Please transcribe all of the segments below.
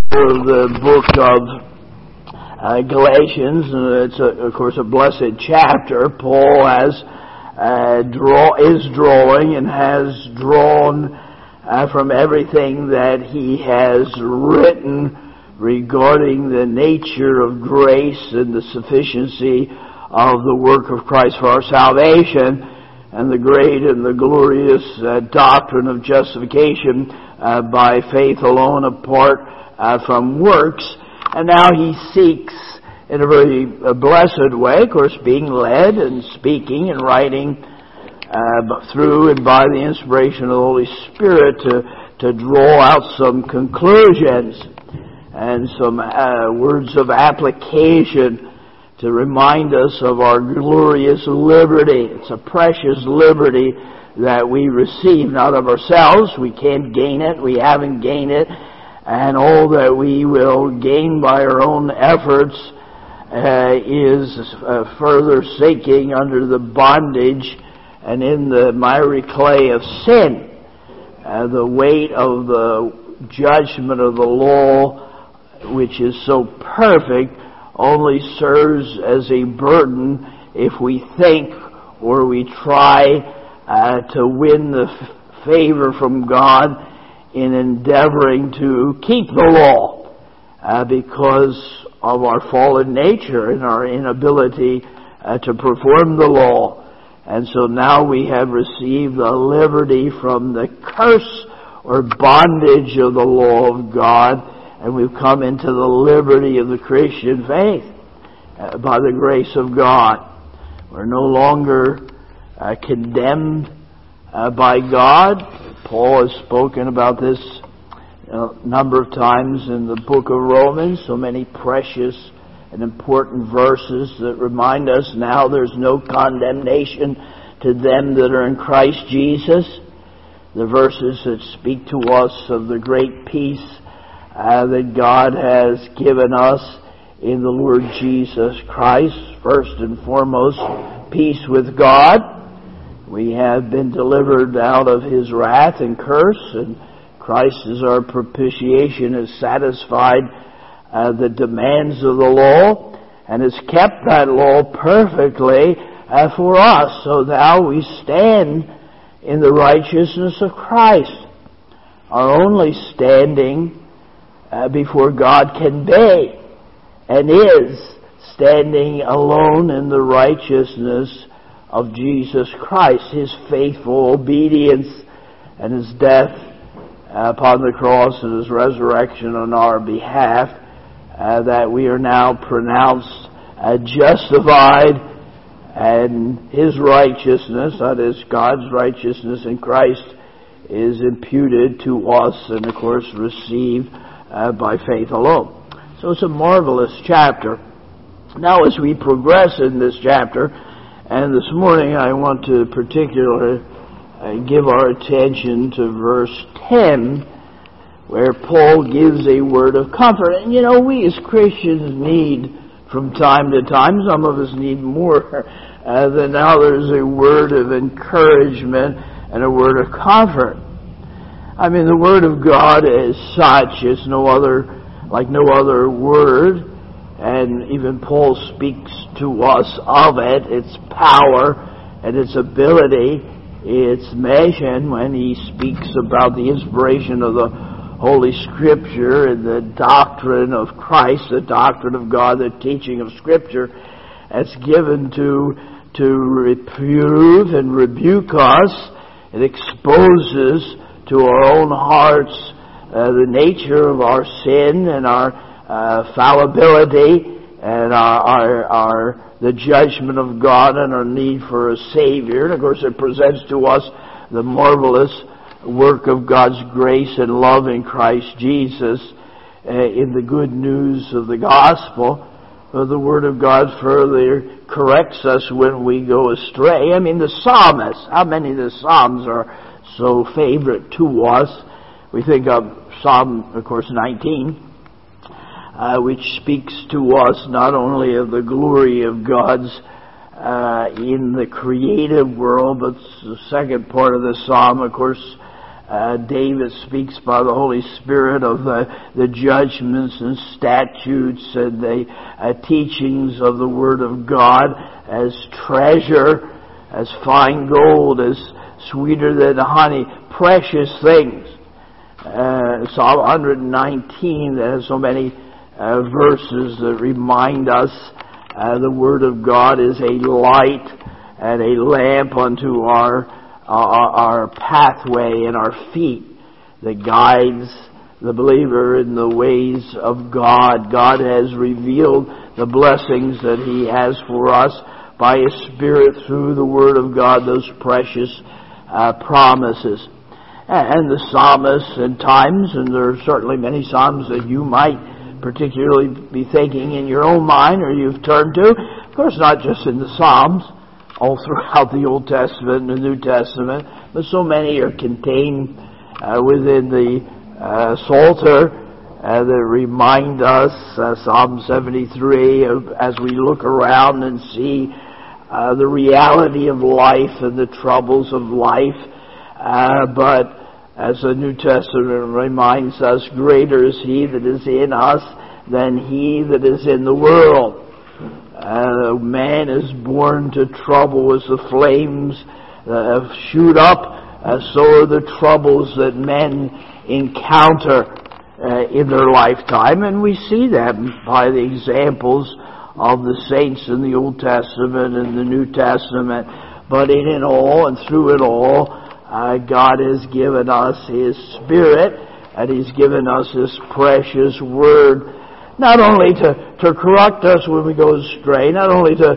The book of Galatians. It's of course a blessed chapter. Paul is drawing and has drawn from everything that he has written regarding the nature of grace and the sufficiency of the work of Christ for our salvation, and the great and the glorious doctrine of justification by faith alone, apart from works. And now he seeks, in a very blessed way, of course, being led and speaking and writing through and by the inspiration of the Holy Spirit to draw out some conclusions and some words of application to remind us of our glorious liberty. It's a precious liberty that we receive not of ourselves. We can't gain it. We haven't gained it. And all that we will gain by our own efforts is further sinking under the bondage and in the miry clay of sin. The weight of the judgment of the law, which is so perfect, only serves as a burden if we think or we try to win the favor from God in endeavoring to keep the law because of our fallen nature and our inability to perform the law. And so now we have received a liberty from the curse or bondage of the law of God, and we've come into the liberty of the Christian faith by the grace of God. We're no longer condemned by God. Paul has spoken about this a number of times in the book of Romans, so many precious and important verses that remind us now there's no condemnation to them that are in Christ Jesus. The verses that speak to us of the great peace that God has given us in the Lord Jesus Christ. First and foremost, peace with God. We have been delivered out of His wrath and curse, and Christ as our propitiation has satisfied the demands of the law and has kept that law perfectly for us. So now we stand in the righteousness of Christ. Our only standing before God can be and is standing alone in the righteousness of Jesus Christ, His faithful obedience and His death upon the cross and His resurrection on our behalf, that we are now pronounced justified, and His righteousness, that is God's righteousness in Christ, is imputed to us and of course received by faith alone. So it's a marvelous chapter. Now as we progress in this chapter, and this morning I want to particularly give our attention to verse 10, where Paul gives a word of comfort. And you know, we as Christians need from time to time, some of us need more than others, a word of encouragement and a word of comfort. I mean, the Word of God as such is like no other word. And even Paul speaks to us of it, its power and its ability, its mission, when he speaks about the inspiration of the Holy Scripture and the doctrine of Christ, the doctrine of God, the teaching of Scripture. It's given to reprove and rebuke us. It exposes to our own hearts the nature of our sin and our fallibility and the judgment of God and our need for a Savior. And of course it presents to us the marvelous work of God's grace and love in Christ Jesus in the good news of the gospel. The Word of God further corrects us when we go astray. I mean, the psalmists, how many of the Psalms are so favorite to us? We think of Psalm, of course, 19, which speaks to us not only of the glory of God's in the creative world, but the second part of the psalm, of course, David speaks by the Holy Spirit of the judgments and statutes and the teachings of the Word of God as treasure, as fine gold, as sweeter than honey, precious things. Psalm 119 that has so many verses that remind us the Word of God is a light and a lamp unto our pathway and our feet that guides the believer in the ways of God. God has revealed the blessings that He has for us by His Spirit through the Word of God, those precious promises. And the psalmists in times, and there are certainly many psalms that you might particularly be thinking in your own mind or you've turned to. Of course, not just in the Psalms, all throughout the Old Testament and the New Testament, but so many are contained within the Psalter that remind us, Psalm 73, as we look around and see the reality of life and the troubles of life. But as the New Testament reminds us, greater is He that is in us than he that is in the world. Man is born to trouble as the flames shoot up, so are the troubles that men encounter in their lifetime. And we see that by the examples of the saints in the Old Testament and the New Testament. But in it all and through it all, God has given us His Spirit, and He's given us His precious Word, not only to correct us when we go astray, not only to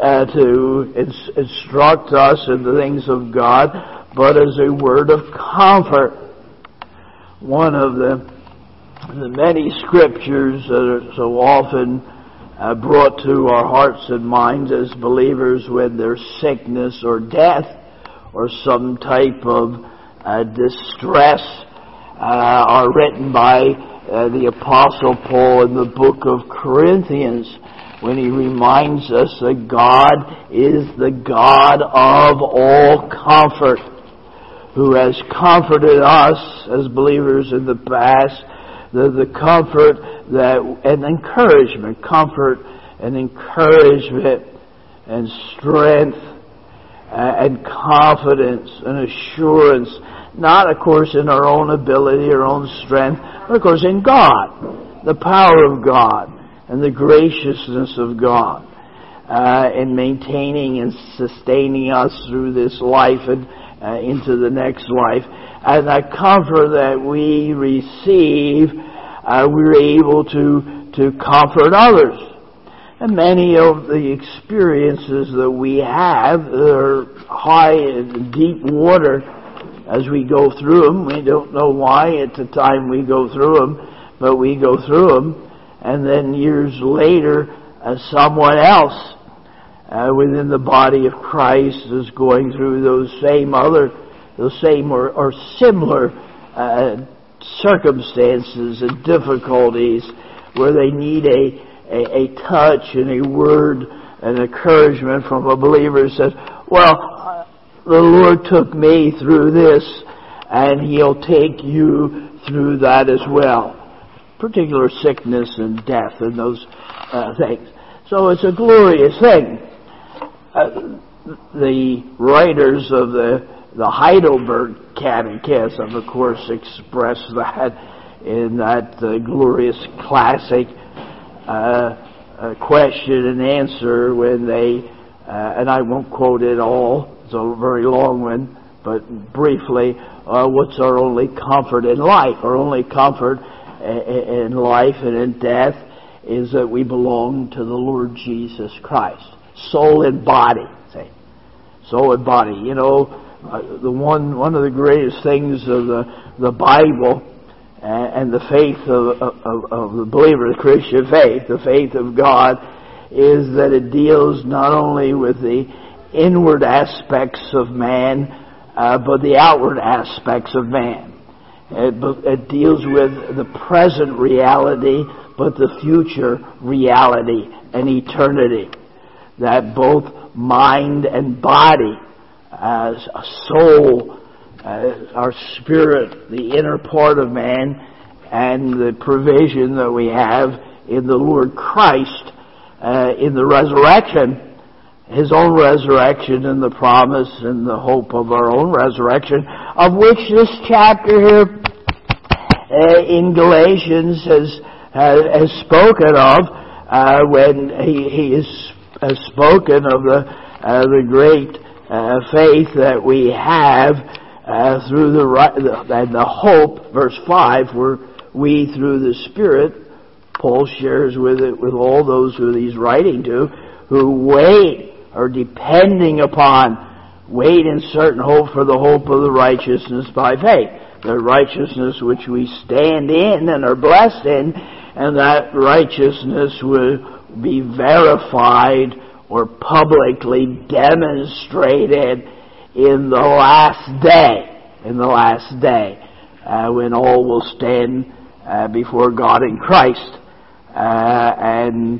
instruct us in the things of God, but as a word of comfort. One of the many scriptures that are so often brought to our hearts and minds as believers when there's sickness or death or some type of distress are written by the Apostle Paul in the book of Corinthians, when he reminds us that God is the God of all comfort, who has comforted us as believers in the past, the comfort and encouragement, comfort and encouragement and strength and confidence and assurance, not, of course, in our own ability, our own strength, but, of course, in God, the power of God and the graciousness of God in maintaining and sustaining us through this life and into the next life. And that comfort that we receive, we're able to comfort others. And many of the experiences that we have are high and deep water as we go through them. We don't know why at the time we go through them, but we go through them. And then years later, someone else within the body of Christ is going through those same or similar circumstances and difficulties where they need a touch and a word and encouragement from a believer who says, well, the Lord took me through this, and He'll take you through that as well. Particular sickness and death and those things. So it's a glorious thing. The writers of the Heidelberg Catechism, of course, express that in that glorious classic question and answer when they, and I won't quote it all, it's a very long one, but briefly, what's our only comfort in life? Our only comfort in life and in death is that we belong to the Lord Jesus Christ. Soul and body, say. Soul and body. You know, one of the greatest things of the Bible and the faith of the believer, the Christian faith, the faith of God, is that it deals not only with the inward aspects of man, but the outward aspects of man. It deals with the present reality, but the future reality and eternity. That both mind and body, soul our spirit, the inner part of man, and the provision that we have in the Lord Christ in the resurrection, His own resurrection and the promise and the hope of our own resurrection, of which this chapter here in Galatians has spoken of when he has spoken of the great faith that we have through the hope, verse 5, where we through the Spirit, Paul shares with all those who he's writing to, who wait or depending upon, wait in certain hope for the hope of the righteousness by faith. The righteousness which we stand in and are blessed in, and that righteousness will be verified or publicly demonstrated in the last day. In the last day, when all will stand before God in Christ and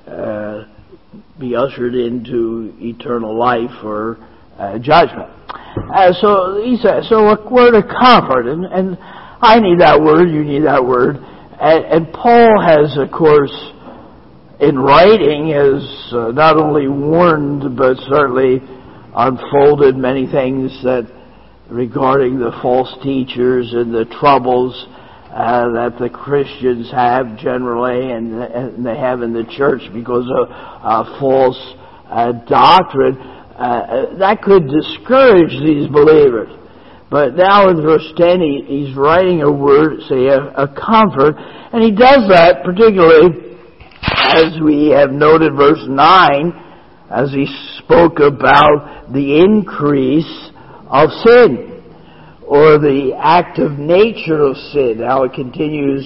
be ushered into eternal life or judgment. So he says, so a word of comfort, and I need that word, you need that word, and Paul has, of course, in writing, has not only warned but certainly unfolded many things that regarding the false teachers and the troubles that the Christians have generally, and they have in the church because of false doctrine, that could discourage these believers. But now in verse 10, he's writing a word, say a comfort, and he does that particularly, as we have noted verse 9, as he spoke about the increase of sin, or the active nature of sin, how it continues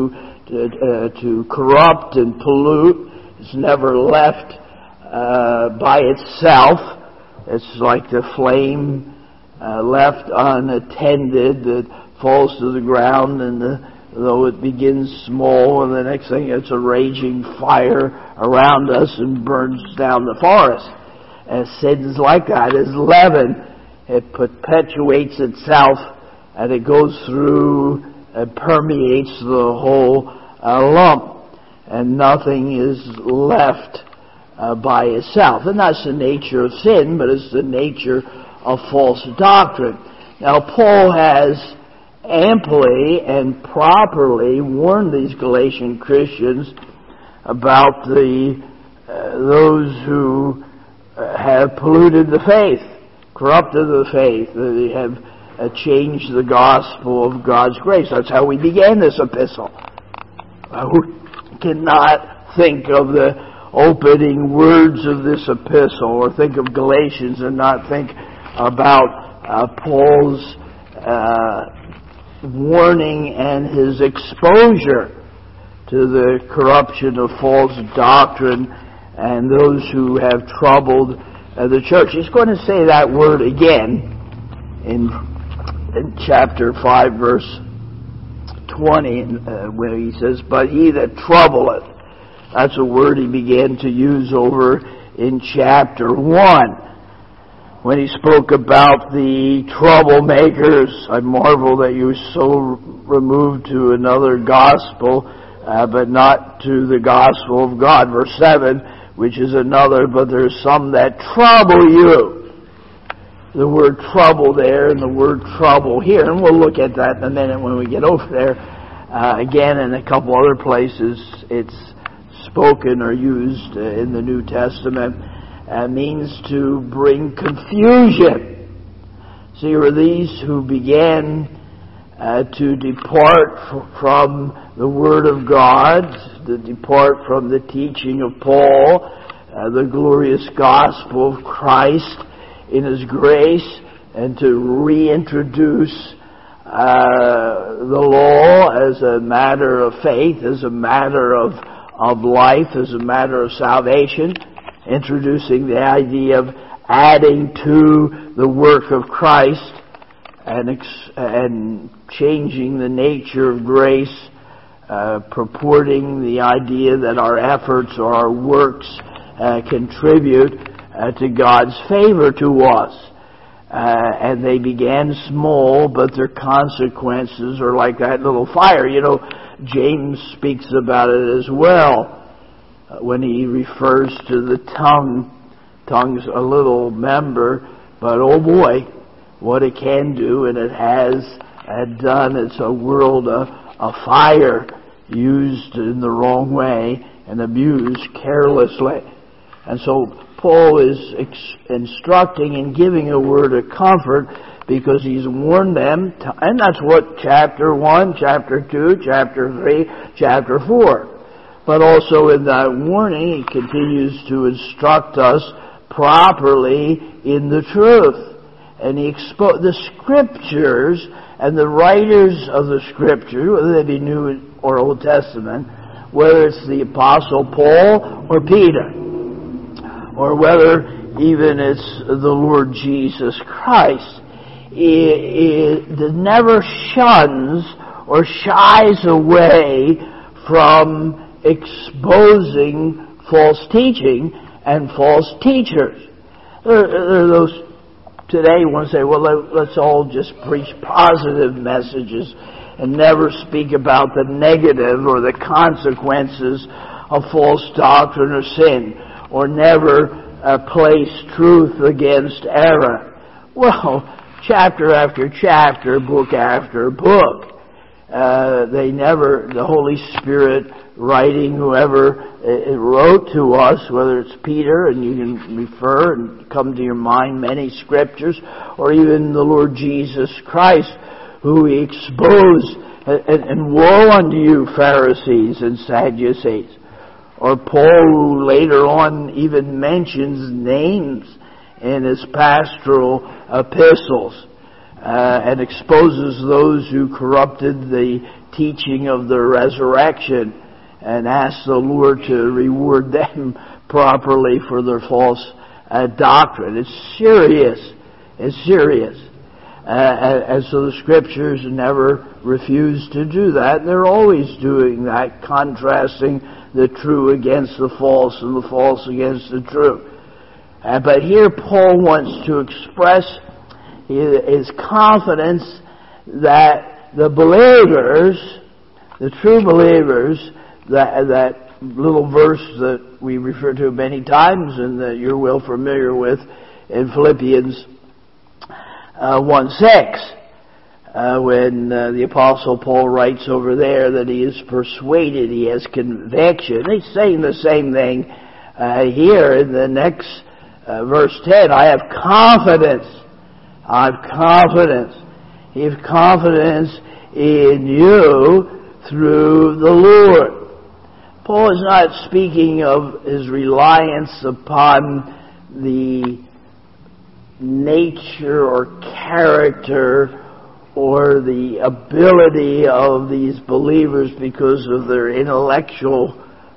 to corrupt and pollute. It's never left by itself. It's like the flame left unattended that falls to the ground, and though it begins small, and the next thing it's a raging fire around us and burns down the forest. And sin's like that, as leaven. It perpetuates itself, and it goes through and permeates the whole lump, and nothing is left by itself. And that's the nature of sin, but it's the nature of false doctrine. Now, Paul has amply and properly warned these Galatian Christians about those who have polluted the faith, corrupted the faith. They have changed the gospel of God's grace. That's how we began this epistle. We cannot think of the opening words of this epistle or think of Galatians and not think about Paul's warning and his exposure to the corruption of false doctrine and those who have troubled the church. He's going to say that word again in chapter 5, verse 20, where he says, but he that troubleth. That's a word he began to use over in chapter 1. When he spoke about the troublemakers, I marvel that you are so removed to another gospel, but not to the gospel of God. Verse 7, which is another, but there's some that trouble you. The word trouble there and the word trouble here, and we'll look at that in a minute when we get over there. Again, in a couple other places, it's spoken or used in the New Testament, means to bring confusion. See, were these who began to depart from the Word of God, to depart from the teaching of Paul, the glorious gospel of Christ in His grace, and to reintroduce the law as a matter of faith, as a matter of life, as a matter of salvation, introducing the idea of adding to the work of Christ and changing the nature of grace, purporting the idea that our efforts or our works contribute to God's favor to us. and they began small, but their consequences are like that little fire. James speaks about it as well when he refers to the tongue. Tongue's a little member, but oh boy, what it can do, and it has done. It's a world of fire used in the wrong way and abused carelessly. And so Paul is instructing and giving a word of comfort because he's warned them, and that's what chapter 1, chapter 2, chapter 3, chapter 4. But also in that warning, he continues to instruct us properly in the truth. And he the Scriptures and the writers of the Scripture, whether they be New or Old Testament, whether it's the Apostle Paul or Peter, or whether even it's the Lord Jesus Christ, it never shuns or shies away from exposing false teaching and false teachers. There are those today who want to say, well, let's all just preach positive messages and never speak about the negative or the consequences of false doctrine or sin, or never place truth against error. Well, chapter after chapter, book after book, the Holy Spirit writing, whoever wrote to us, whether it's Peter, and you can refer and come to your mind many scriptures, or even the Lord Jesus Christ, who he exposed, and woe unto you, Pharisees and Sadducees. Or Paul, who later on even mentions names in his pastoral epistles, and exposes those who corrupted the teaching of the resurrection, and asks the Lord to reward them properly for their false doctrine. It's serious. It's serious. And so the Scriptures never refuse to do that. And they're always doing that, contrasting the true against the false and the false against the true. But here Paul wants to express his confidence that the believers, the true believers, that little verse that we refer to many times and that you're well familiar with in Philippians 1:6, when the Apostle Paul writes over there that he is persuaded, he has conviction. He's saying the same thing here in the next verse 10. I have confidence. I have confidence. He has confidence in you through the Lord. Paul is not speaking of his reliance upon the nature or character or the ability of these believers because of their intellectual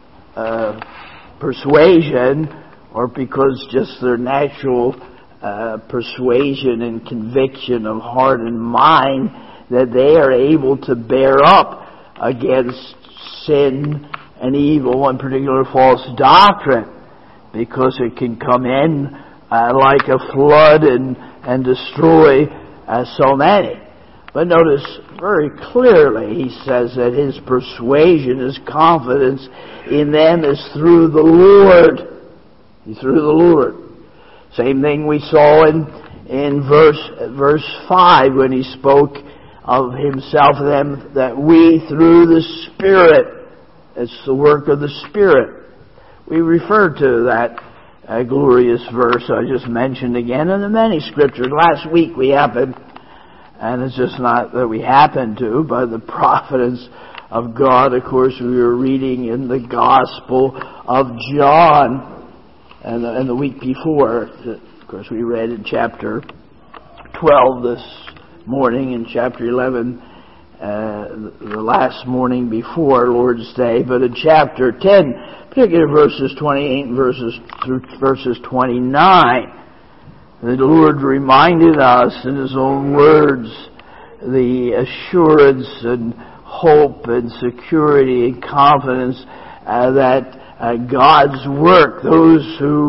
persuasion, or because just their natural persuasion and conviction of heart and mind, that they are able to bear up against sin and evil, in particular false doctrine, because it can come in like a flood and destroy so many. But notice very clearly he says that his persuasion, his confidence in them is through the Lord. Through the Lord. Same thing we saw in verse 5 when he spoke of himself and them, that we through the Spirit, it's the work of the Spirit. We referred to that glorious verse I just mentioned again in the many scriptures. Last week we happened, and it's just not that we happened to, by the providence of God, of course, we were reading in the Gospel of John, and the week before, of course, we read in chapter 12 this morning, and chapter 11 the last morning before Lord's Day, but in chapter 10, particularly verses 28 and verses 29, the Lord reminded us in His own words the assurance and hope and security and confidence that God's work, those who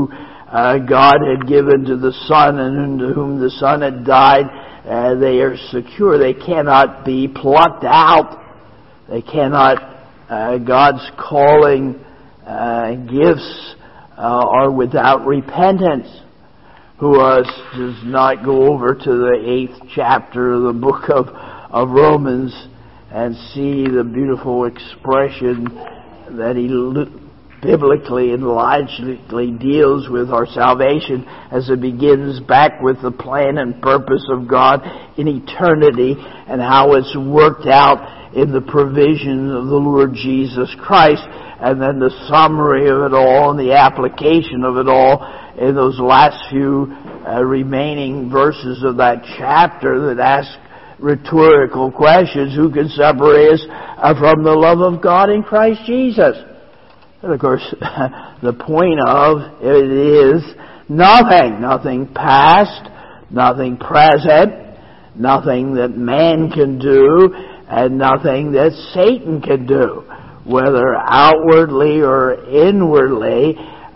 God had given to the Son, and to whom the Son had died, they are secure. They cannot be plucked out. They cannot, God's calling gifts are without repentance. Who does not go over to the 8th chapter of the book of Romans and see the beautiful expression that he biblically and logically deals with our salvation, as it begins back with the plan and purpose of God in eternity and how it's worked out in the provision of the Lord Jesus Christ, and then the summary of it all and the application of it all in those last few remaining verses of that chapter that ask rhetorical questions. Who can separate us from the love of God in Christ Jesus? And of course, the point of it is nothing past, nothing present, nothing that man can do, and nothing that Satan can do, whether outwardly or inwardly,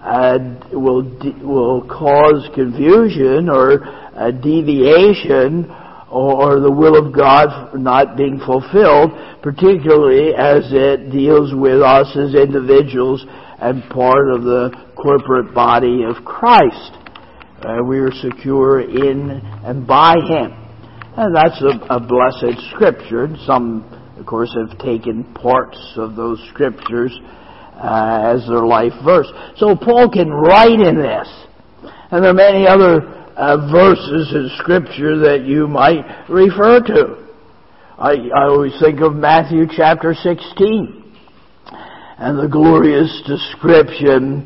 will cause confusion or a deviation or the will of God not being fulfilled, particularly as it deals with us as individuals and part of the corporate body of Christ. We are secure in and by Him. And that's a blessed scripture. Some, of course, have taken parts of those scriptures as their life verse. So Paul can write in this. And there are many other verses in Scripture that you might refer to. I always think of Matthew chapter 16 and the glorious description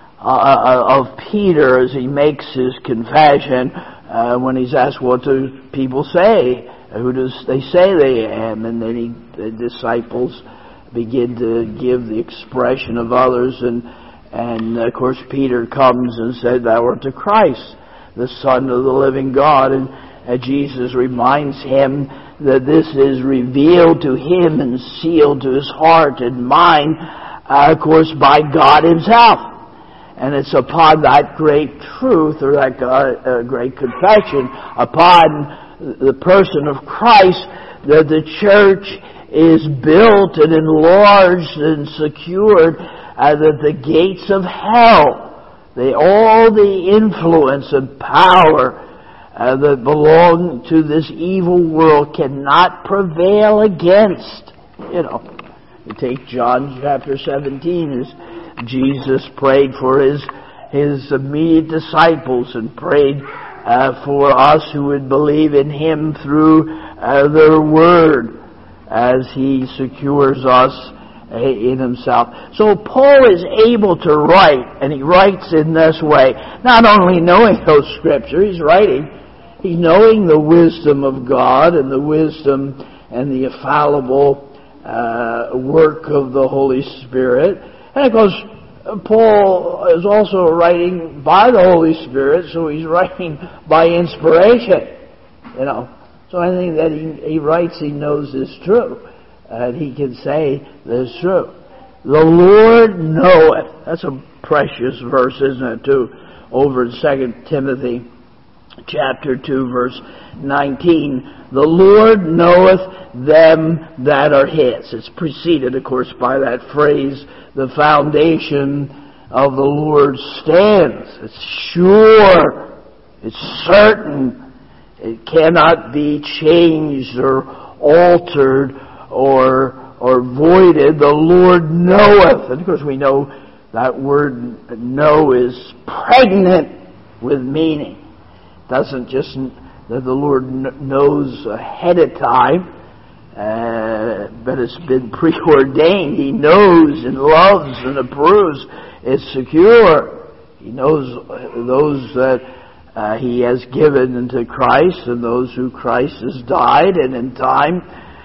of Peter as he makes his confession when he's asked, what do people say? Who does they say they am? And then the disciples begin to give the expression of others, and of course Peter comes and said, thou art the Christ, the Son of the living God. And Jesus reminds him that this is revealed to him and sealed to his heart and mind, of course, by God Himself. And it's upon that great truth, or that great confession, upon the person of Christ, that the church is built and enlarged and secured, that the gates of hell, all the influence and power that belong to this evil world cannot prevail against. You take John chapter 17, as Jesus prayed for his immediate disciples and prayed for us who would believe in Him through their word, as He secures us in Himself. So Paul is able to write, and he writes in this way, not only knowing those scriptures, he's knowing the wisdom of God and the wisdom and the infallible work of the Holy Spirit. And of course, Paul is also writing by the Holy Spirit, so he's writing by inspiration. So anything that he writes, he knows is true. And he can say that it's true. The Lord knoweth. That's a precious verse, isn't it, too? Over in 2 Timothy chapter 2, verse 19. The Lord knoweth them that are His. It's preceded, of course, by that phrase, the foundation of the Lord stands. It's sure. It's certain. It cannot be changed or altered or voided. The Lord knoweth. And of course we know that word know is pregnant with meaning. It doesn't just that the Lord knows ahead of time, but it's been preordained. He knows and loves and approves. It's secure. He knows those that He has given into Christ, and those who Christ has died, and in time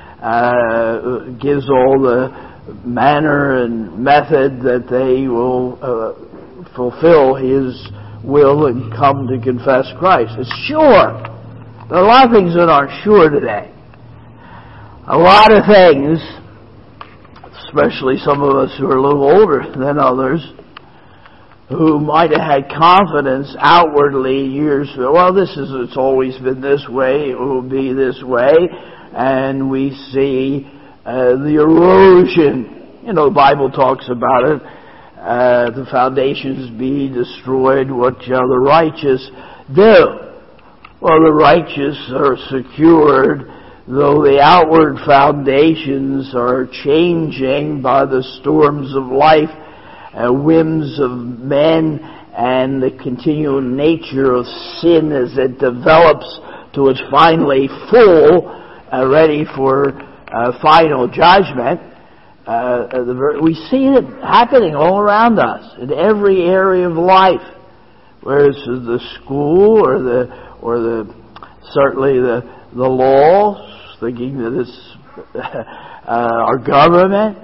gives all the manner and method that they will fulfill His will and come to confess Christ. It's sure. There are a lot of things that aren't sure today. A lot of things, especially some of us who are a little older than others, who might have had confidence outwardly years ago, well, it's always been this way, it will be this way, and we see the erosion. The Bible talks about it. The foundations be destroyed, what shall the righteous do? Well, the righteous are secured, though the outward foundations are changing by the storms of life, whims of men, and the continual nature of sin as it develops to its finally full, ready for final judgment. We see it happening all around us in every area of life, whether it's the school or certainly the law, thinking that it's our government,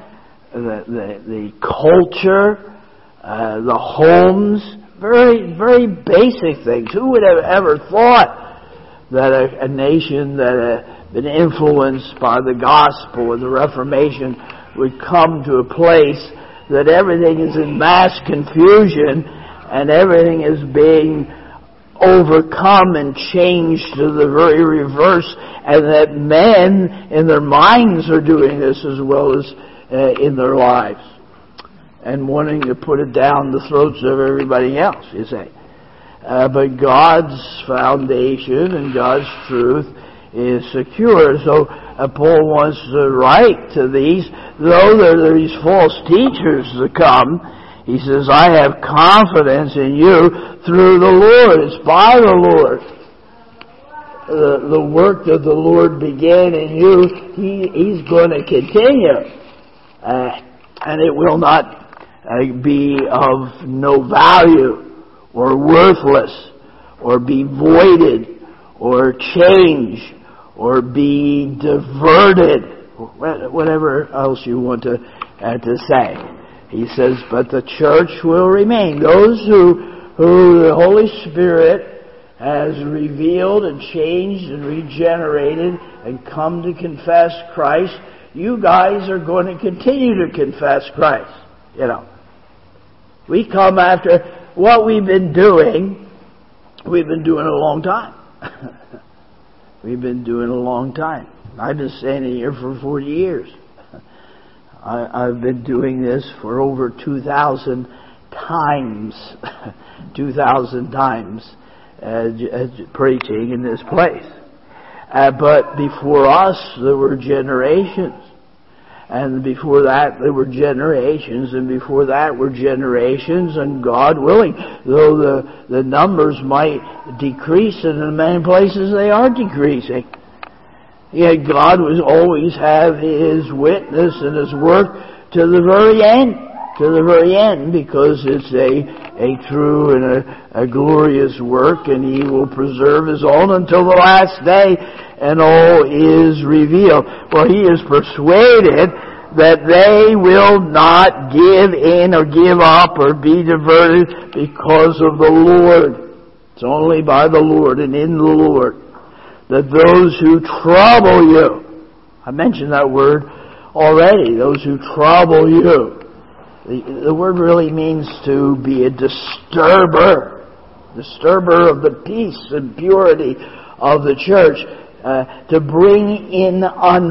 the culture, the homes, very, very basic things. Who would have ever thought that a nation that had been influenced by the gospel and the Reformation would come to a place that everything is in mass confusion and everything is being overcome and changed to the very reverse, and that men in their minds are doing this as well as in their lives, and wanting to put it down the throats of everybody else, you say. But God's foundation and God's truth is secure. So Paul wants to write to these, though there are these false teachers to come, he says, I have confidence in you through the Lord. It's by the Lord. The work that the Lord began in you, He's going to continue. And it will not be of no value or worthless or be voided or change or be diverted, whatever else you want to say. He says, but the church will remain. Those who the Holy Spirit has revealed and changed and regenerated and come to confess Christ, you guys are going to continue to confess Christ. We come after what we've been doing a long time. We've been doing a long time. I've been standing here for 40 years. I've been doing this for over 2,000 times. 2,000 times preaching in this place. But before us, there were generations. And before that, there were generations. And before that were generations. And God willing, though the numbers might decrease, and in many places they are decreasing, yet God will always have His witness and His work to the very end. To the very end, because it's a true and a glorious work, and He will preserve His own until the last day, and all is revealed. Well, He is persuaded that they will not give in or give up or be diverted because of the Lord. It's only by the Lord and in the Lord that those who trouble you, I mentioned that word already, those who trouble you. The word really means to be a disturber of the peace and purity of the church, to bring in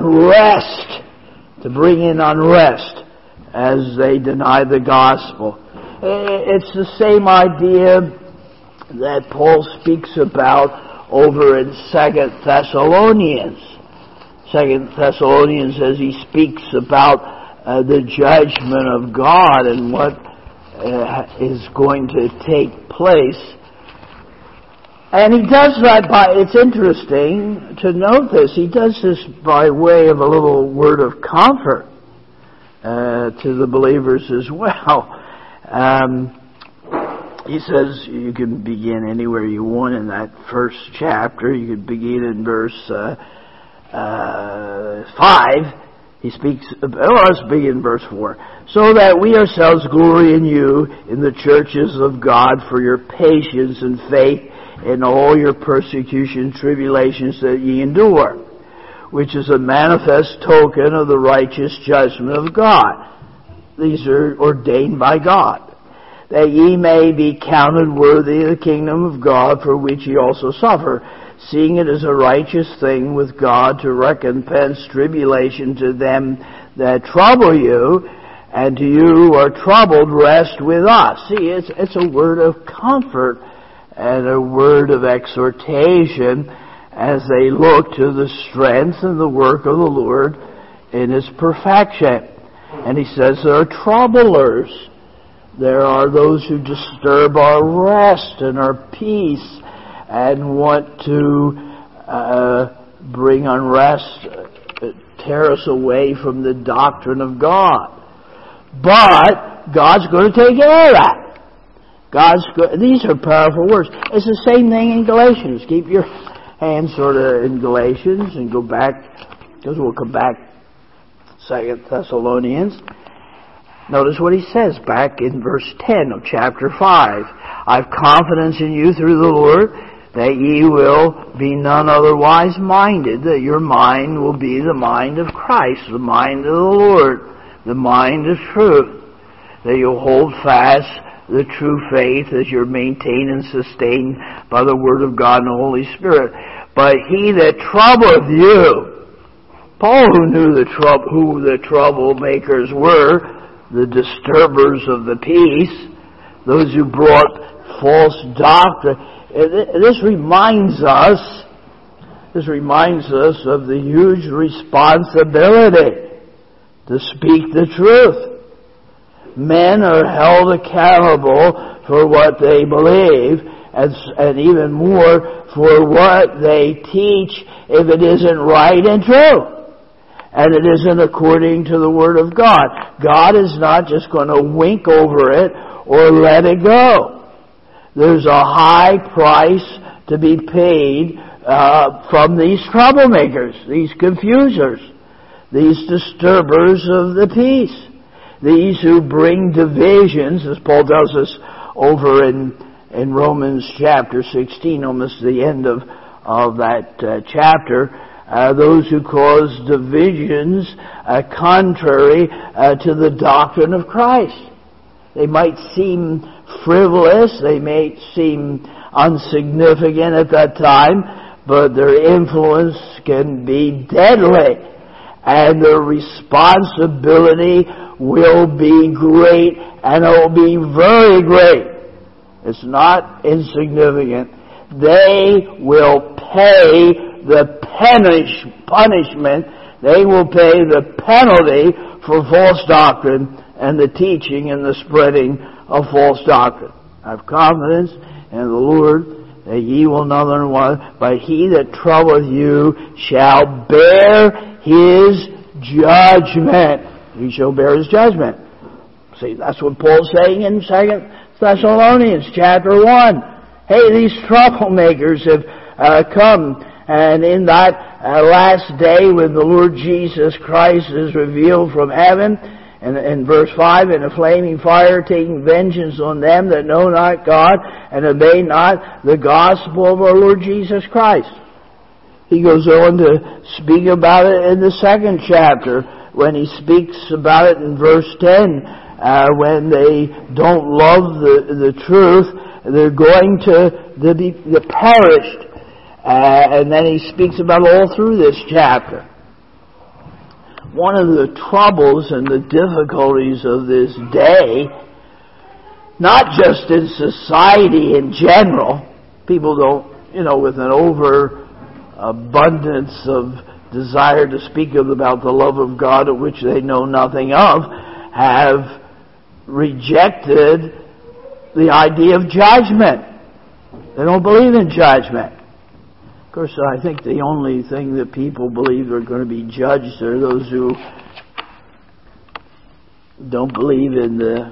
unrest as they deny the gospel. It's the same idea that Paul speaks about over in 2 Thessalonians. 2 Thessalonians, as he speaks about the judgment of God and what is going to take place. And he does that it's interesting to note this, he does this by way of a little word of comfort to the believers as well. He says, you can begin anywhere you want in that first chapter. You could begin in verse 5. He speaks, let's begin verse 4. So that we ourselves glory in you, in the churches of God, for your patience and faith in all your persecution, tribulations that ye endure, which is a manifest token of the righteous judgment of God. These are ordained by God, that ye may be counted worthy of the kingdom of God, for which ye also suffer, seeing it is a righteous thing with God to recompense tribulation to them that trouble you, and to you who are troubled, rest with us. See, it's a word of comfort and a word of exhortation as they look to the strength and the work of the Lord in His perfection. And He says there are troublers. There are those who disturb our rest and our peace and want to bring unrest, tear us away from the doctrine of God. But God's going to take care of that. These are powerful words. It's the same thing in Galatians. Keep your hands sort of in Galatians and go back, because we'll come back 2 Thessalonians. Notice what he says back in verse 10 of chapter 5. I have confidence in you through the Lord that ye will be none otherwise minded, that your mind will be the mind of Christ, the mind of the Lord, the mind of truth, that you'll hold fast the true faith as you're maintained and sustained by the Word of God and the Holy Spirit. But he that troubleth you, Paul, who knew who the troublemakers were, the disturbers of the peace, those who brought false doctrine. This reminds us of the huge responsibility to speak the truth. Men are held accountable for what they believe, and even more for what they teach if it isn't right and true. And it isn't according to the Word of God. God is not just going to wink over it or let it go. There's a high price to be paid from these troublemakers, these confusers, these disturbers of the peace, these who bring divisions, as Paul tells us over in Romans chapter 16, almost the end of that chapter. Those who cause divisions contrary to the doctrine of Christ. They might seem frivolous, they may seem insignificant at that time, but their influence can be deadly, and their responsibility will be great, and it will be very great. It's not insignificant. They will pay the punishment, they will pay the penalty for false doctrine and the teaching and the spreading of false doctrine. I have confidence in the Lord that ye will not learn one, but he that troubleth you shall bear his judgment. He shall bear his judgment. See, that's what Paul's saying in 2 Thessalonians chapter 1. Hey, these troublemakers have come. And in that last day when the Lord Jesus Christ is revealed from heaven, and in verse 5, in a flaming fire, taking vengeance on them that know not God and obey not the gospel of our Lord Jesus Christ. He goes on to speak about it in the 2nd chapter, when he speaks about it in verse 10, when they don't love the truth, they're going to be perished. And then he speaks about all through this chapter. One of the troubles and the difficulties of this day, not just in society in general, people don't, with an overabundance of desire to speak about the love of God, of which they know nothing of, have rejected the idea of judgment. They don't believe in judgment. Of course, I think the only thing that people believe are going to be judged are those who don't believe in the...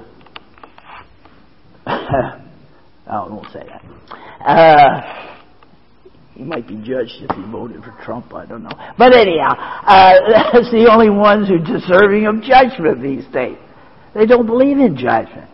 I won't say that. He might be judged if he voted for Trump, I don't know. But anyhow, that's the only ones who are deserving of judgment these days. They don't believe in judgment.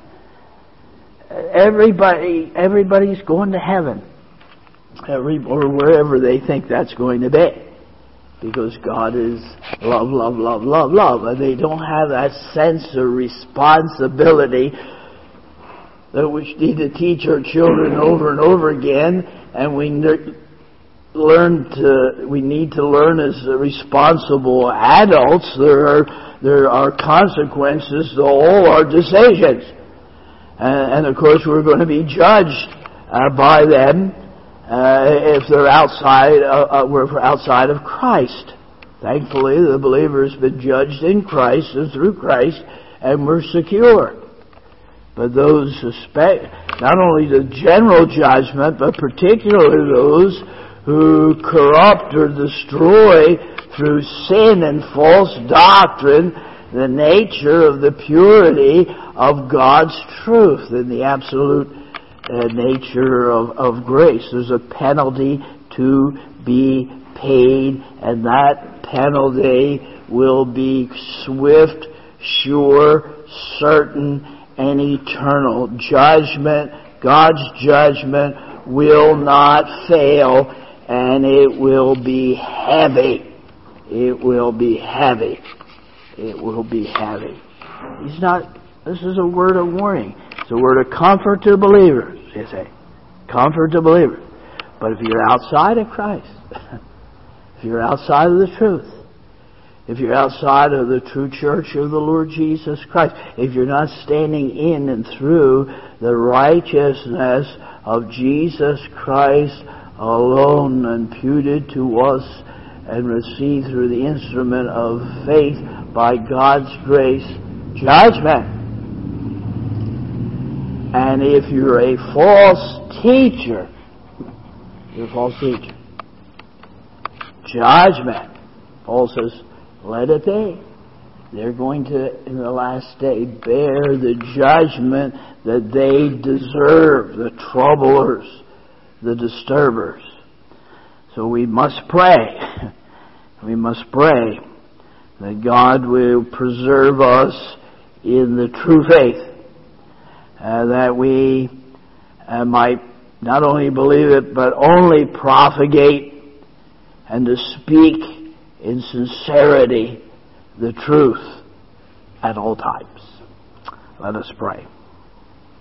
Everybody's going to heaven. Or wherever they think that's going to be. Because God is love, love, love, love, love. And they don't have that sense of responsibility that we need to teach our children over and over again, and we need to learn as responsible adults. There are consequences to all our decisions, and of course we're going to be judged by them if they're outside of Christ. Thankfully, the believer has been judged in Christ and through Christ, and we're secure. But those suspect not only the general judgment, but particularly those who corrupt or destroy through sin and false doctrine the nature of the purity of God's truth and the absolute nature of grace. There's a penalty to be paid, and that penalty will be swift, sure, certain, and eternal. Judgment, God's judgment, will not fail, and it will be heavy. It will be heavy. It will be heavy. This is a word of warning. It's a word of comfort to believers, you say. Comfort to believers. But if you're outside of Christ, if you're outside of the truth, if you're outside of the true church of the Lord Jesus Christ, if you're not standing in and through the righteousness of Jesus Christ alone, imputed to us and received through the instrument of faith by God's grace, judgment. And if you're a false teacher, judgment. Paul says, let it be. They're going to, in the last day, bear the judgment that they deserve, the troublers, the disturbers. So we must pray. We must pray that God will preserve us in the true faith, that we might not only believe it, but only propagate and to speak in sincerity the truth at all times. Let us pray.